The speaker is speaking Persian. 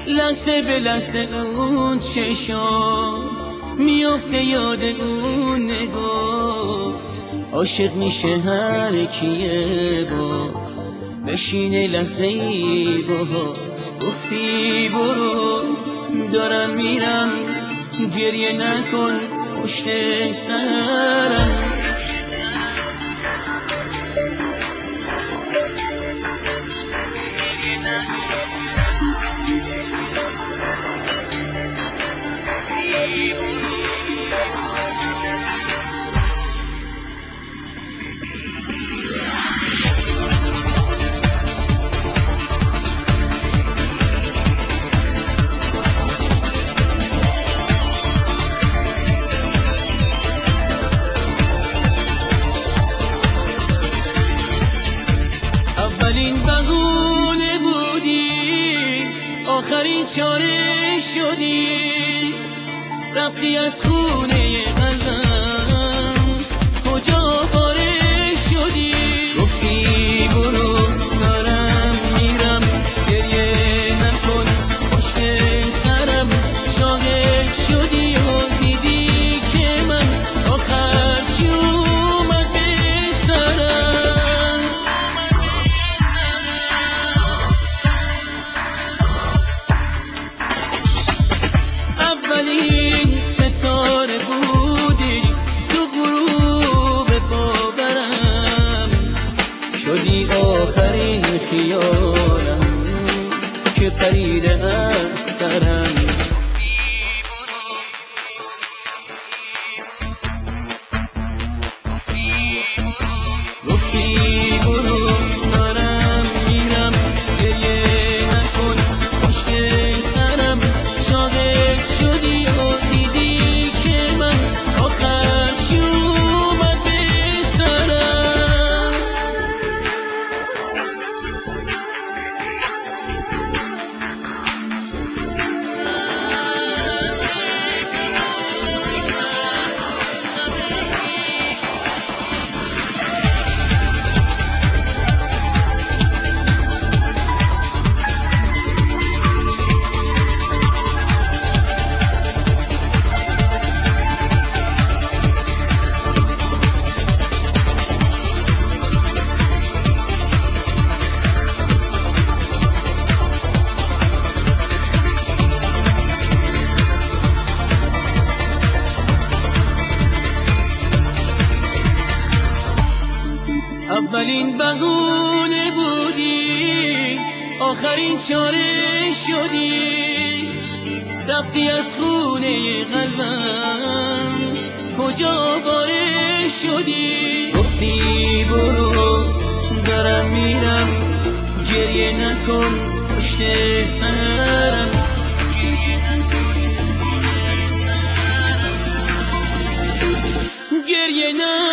لحظه به لحظه اون چشام میافته یاد اون نگات. عاشق میشه هر کیه با بشینه لحظه ای باهات. گفتی برو دارم میرم، گریه نکن پشت سرم. اولین بهونه بودی، آخرین چاره شدی. رفتی از خونه قلبم، کجا پاره شدی؟ گفتی برو دارم میرم، گریه نکن پشت سرم. شاهد شدی و دیدی که من آخر چی اومد به سرم. اولین ستاره بودی تو غروب باورم، شدی آخرین خیالم که پریده از سرم. گفتی برو دارم میرم، گریه نکن پشت سرم. شاهد شدی و دیدی که من آخر چی اومد به سرم. اولین بهونه بودی، آخرین چاره شدی. رفتی از خونه قلبم، کجا پاره شدی؟ گفتی برو دارم میرم، گریه نکن پشت سرم. گریه نکن